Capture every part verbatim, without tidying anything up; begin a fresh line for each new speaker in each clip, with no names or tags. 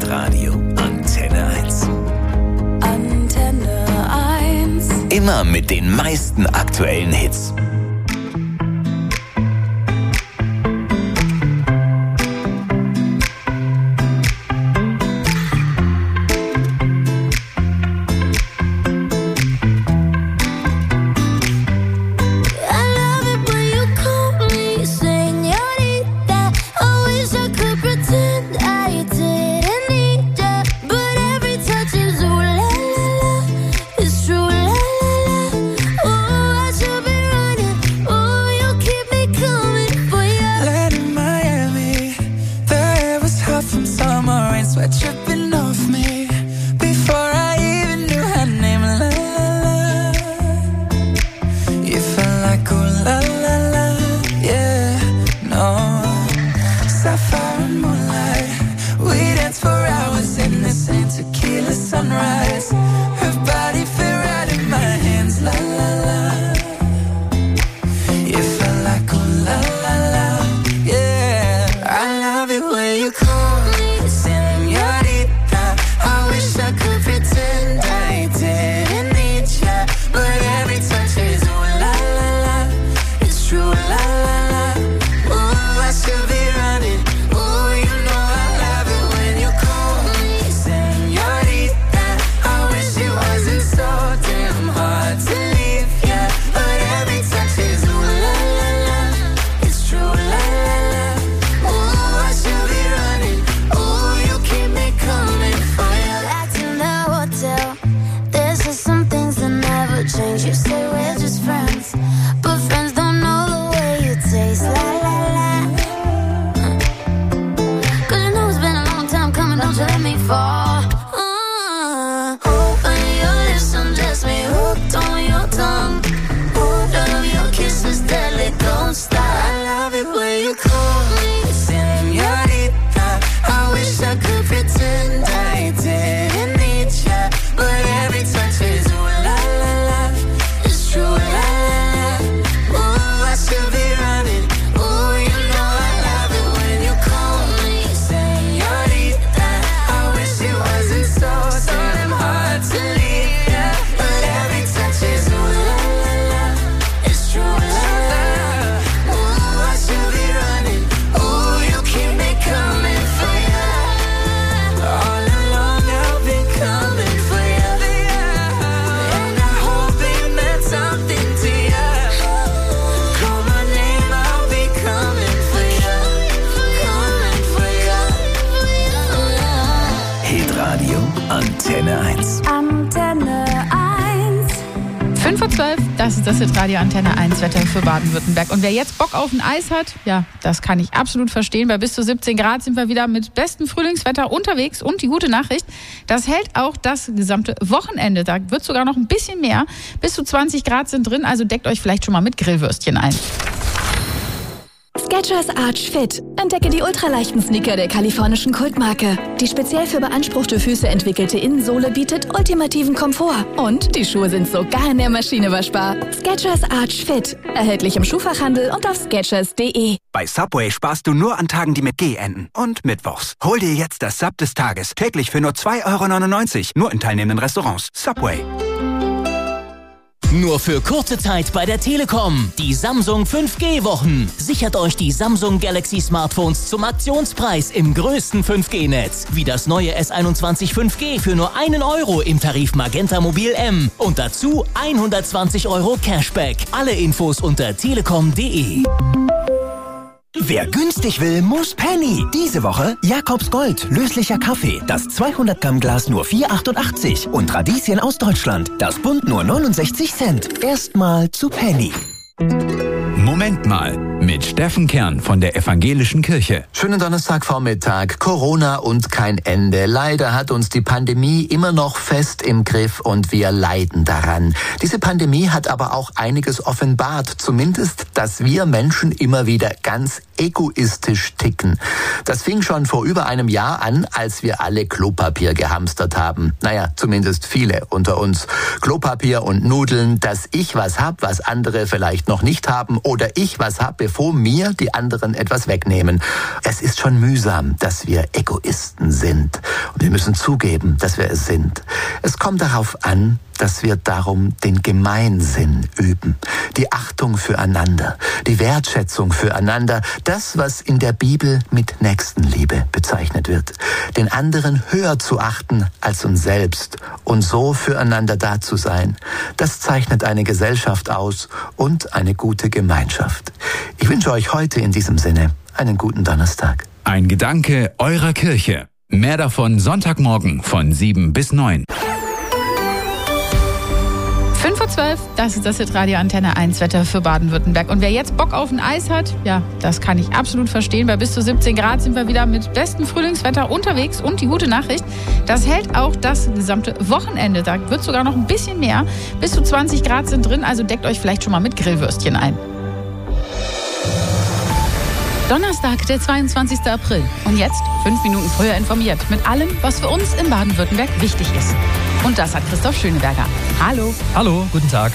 Hitradio Antenne eins.
Antenne eins.
Immer mit den meisten aktuellen Hits. Antenne eins.
Antenne eins.
fünf Uhr zwölf, das ist das Hitradio Antenne eins Wetter für Baden-Württemberg. Und wer jetzt Bock auf ein Eis hat, ja, das kann ich absolut verstehen. Bei bis zu siebzehn Grad sind wir wieder mit bestem Frühlingswetter unterwegs. Und die gute Nachricht, das hält auch das gesamte Wochenende. Da wird sogar noch ein bisschen mehr. Bis zu zwanzig Grad sind drin, also deckt euch vielleicht schon mal mit Grillwürstchen ein.
Skechers Arch Fit. Entdecke die ultraleichten Sneaker der kalifornischen Kultmarke. Die speziell für beanspruchte Füße entwickelte Innensohle bietet ultimativen Komfort. Und die Schuhe sind sogar in der Maschine waschbar. Skechers Arch Fit. Erhältlich im Schuhfachhandel und auf skechers punkt de.
Bei Subway sparst du nur an Tagen, die mit G enden. Und mittwochs. Hol dir jetzt das Sub des Tages. Täglich für nur zwei Euro neunundneunzig. Nur in teilnehmenden Restaurants. Subway.
Nur für kurze Zeit bei der Telekom. Die Samsung fünf G Wochen. Sichert euch die Samsung Galaxy Smartphones zum Aktionspreis im größten fünf G Netz. Wie das neue S einundzwanzig fünf G für nur einen Euro im Tarif Magenta Mobil M. Und dazu hundertzwanzig Euro Cashback. Alle Infos unter telekom punkt de.
Wer günstig will, muss Penny. Diese Woche Jakobs Gold, löslicher Kaffee. Das zweihundert Gramm Glas nur vier achtundachtzig. Und Radieschen aus Deutschland. Das Bund nur neunundsechzig Cent. Erstmal zu Penny.
Moment mal, mit Steffen Kern von der Evangelischen Kirche.
Schönen Donnerstagvormittag. Corona und kein Ende. Leider hat uns die Pandemie immer noch fest im Griff und wir leiden daran. Diese Pandemie hat aber auch einiges offenbart. Zumindest, dass wir Menschen immer wieder ganz egoistisch ticken. Das fing schon vor über einem Jahr an, als wir alle Klopapier gehamstert haben. Naja, zumindest viele unter uns. Klopapier und Nudeln, dass ich was hab, was andere vielleicht noch nicht haben, oder ich was hab, bevor mir die anderen etwas wegnehmen. Es ist schon mühsam, dass wir Egoisten sind. Und wir müssen zugeben, dass wir es sind. Es kommt darauf an, dass wir darum den Gemeinsinn üben, die Achtung füreinander, die Wertschätzung füreinander, das, was in der Bibel mit Nächstenliebe bezeichnet wird, den anderen höher zu achten als uns selbst und so füreinander da zu sein. Das zeichnet eine Gesellschaft aus und eine gute Gemeinschaft. Ich wünsche euch heute in diesem Sinne einen guten Donnerstag.
Ein Gedanke eurer Kirche. Mehr davon Sonntagmorgen von sieben bis neun.
fünf Uhr zwölf, das ist das Hitradio Antenne eins Wetter für Baden-Württemberg. Und wer jetzt Bock auf ein Eis hat, ja, das kann ich absolut verstehen. Bei bis zu siebzehn Grad sind wir wieder mit bestem Frühlingswetter unterwegs. Und die gute Nachricht, das hält auch das gesamte Wochenende. Da wird sogar noch ein bisschen mehr. Bis zu zwanzig Grad sind drin, also deckt euch vielleicht schon mal mit Grillwürstchen ein. Donnerstag, der zweiundzwanzigster April. Und jetzt fünf Minuten früher informiert mit allem, was für uns in Baden-Württemberg wichtig ist. Und das hat Christoph Schöneberger. Hallo.
Hallo, guten Tag.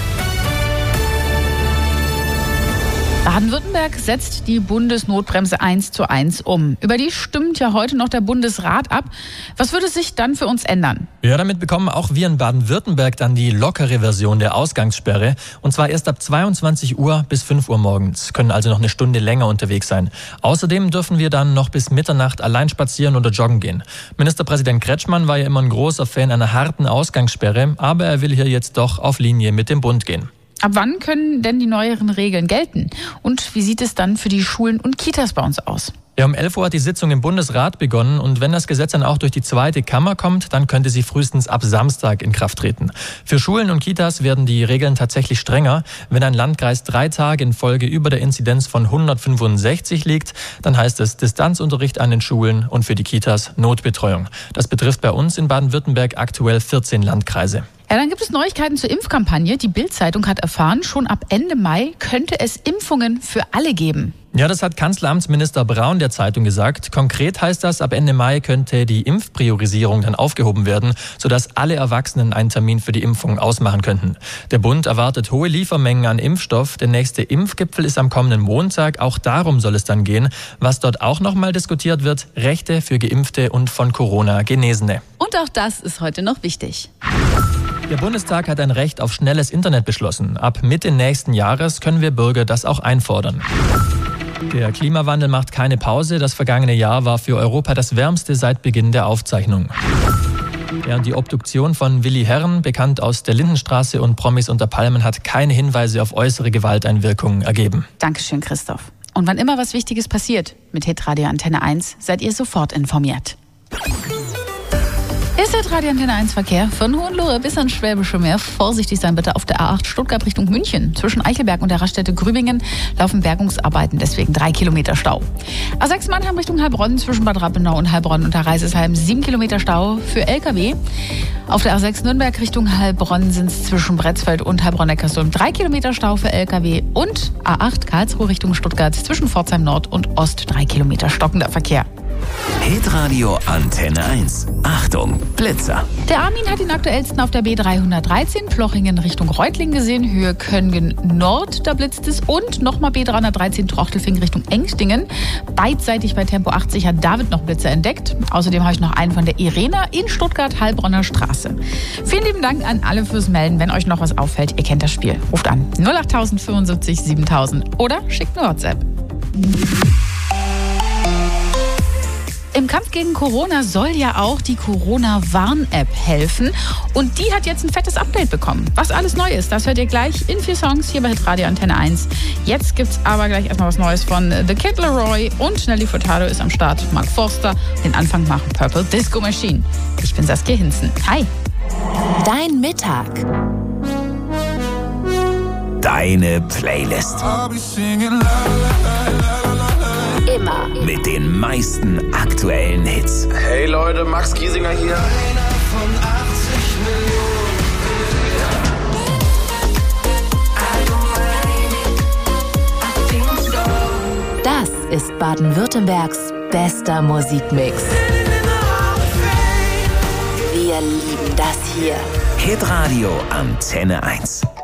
Baden-Württemberg setzt die Bundesnotbremse eins zu eins um. Über die stimmt ja heute noch der Bundesrat ab. Was würde sich dann für uns ändern?
Ja, damit bekommen auch wir in Baden-Württemberg dann die lockere Version der Ausgangssperre. Und zwar erst ab zweiundzwanzig Uhr bis fünf Uhr morgens. Können also noch eine Stunde länger unterwegs sein. Außerdem dürfen wir dann noch bis Mitternacht allein spazieren oder joggen gehen. Ministerpräsident Kretschmann war ja immer ein großer Fan einer harten Ausgangssperre. Aber er will hier jetzt doch auf Linie mit dem Bund gehen.
Ab wann können denn die neueren Regeln gelten? Und wie sieht es dann für die Schulen und Kitas bei uns aus?
Ja, um elf Uhr hat die Sitzung im Bundesrat begonnen und wenn das Gesetz dann auch durch die zweite Kammer kommt, dann könnte sie frühestens ab Samstag in Kraft treten. Für Schulen und Kitas werden die Regeln tatsächlich strenger. Wenn ein Landkreis drei Tage in Folge über der Inzidenz von hundertfünfundsechzig liegt, dann heißt es Distanzunterricht an den Schulen und für die Kitas Notbetreuung. Das betrifft bei uns in Baden-Württemberg aktuell vierzehn Landkreise.
Ja, dann gibt es Neuigkeiten zur Impfkampagne. Die Bild-Zeitung hat erfahren, schon ab Ende Mai könnte es Impfungen für alle geben.
Ja, das hat Kanzleramtsminister Braun der Zeitung gesagt. Konkret heißt das, ab Ende Mai könnte die Impfpriorisierung dann aufgehoben werden, sodass alle Erwachsenen einen Termin für die Impfung ausmachen könnten. Der Bund erwartet hohe Liefermengen an Impfstoff. Der nächste Impfgipfel ist am kommenden Montag. Auch darum soll es dann gehen. Was dort auch nochmal diskutiert wird, Rechte für Geimpfte und von Corona Genesene.
Und auch das ist heute noch wichtig.
Der Bundestag hat ein Recht auf schnelles Internet beschlossen. Ab Mitte nächsten Jahres können wir Bürger das auch einfordern. Der Klimawandel macht keine Pause. Das vergangene Jahr war für Europa das wärmste seit Beginn der Aufzeichnung. Ja, die Obduktion von Willi Herren, bekannt aus der Lindenstraße und Promis unter Palmen, hat keine Hinweise auf äußere Gewalteinwirkungen ergeben.
Dankeschön, Christoph. Und wann immer was Wichtiges passiert, mit Hitradio Antenne eins seid ihr sofort informiert. Ist Hitradio Antenne eins Verkehr von Hohenlohe bis ans Schwäbische Meer. Vorsichtig sein bitte auf der A acht Stuttgart Richtung München. Zwischen Eichelberg und der Raststätte Grübingen laufen Bergungsarbeiten, deswegen drei Kilometer Stau. A sechs Mannheim Richtung Heilbronn zwischen Bad Rappenau und Heilbronn unter Reisesheim sieben Kilometer Stau für L K W. Auf der A sechs Nürnberg Richtung Heilbronn sind es zwischen Bretzfeld und Heilbronn-Neckarsulm drei Kilometer Stau für L K W. Und A acht Karlsruhe Richtung Stuttgart zwischen Pforzheim Nord und Ost drei Kilometer stockender Verkehr.
Hitradio Antenne eins. Achtung, Blitzer.
Der Armin hat den aktuellsten auf der B dreihundertdreizehn Plochingen Richtung Reutlingen gesehen. Höhe Köngen Nord, da blitzt es. Und nochmal B dreihundertdreizehn Trochtelfing Richtung Engstingen. Beidseitig bei Tempo achtzig hat David noch Blitzer entdeckt. Außerdem habe ich noch einen von der Irena in Stuttgart-Heilbronner Straße. Vielen lieben Dank an alle fürs Melden. Wenn euch noch was auffällt, ihr kennt das Spiel. Ruft an null acht null null fünfundsiebzig siebentausend oder schickt eine WhatsApp. Im Kampf gegen Corona soll ja auch die Corona-Warn-App helfen. Und die hat jetzt ein fettes Update bekommen. Was alles neu ist, das hört ihr gleich in vier Songs hier bei Hitradio Antenne eins. Jetzt gibt's aber gleich erstmal was Neues von The Kid Laroi und Nelly Furtado ist am Start. Mark Forster, den Anfang machen Purple Disco Machine. Ich bin Saskia Hinzen. Hi.
Dein Mittag.
Deine Playlist.
Immer.
Mit den meisten aktuellen Hits.
Hey Leute, Max Giesinger hier.
Das ist Baden-Württembergs bester Musikmix. Wir lieben das hier.
Hitradio Antenne eins.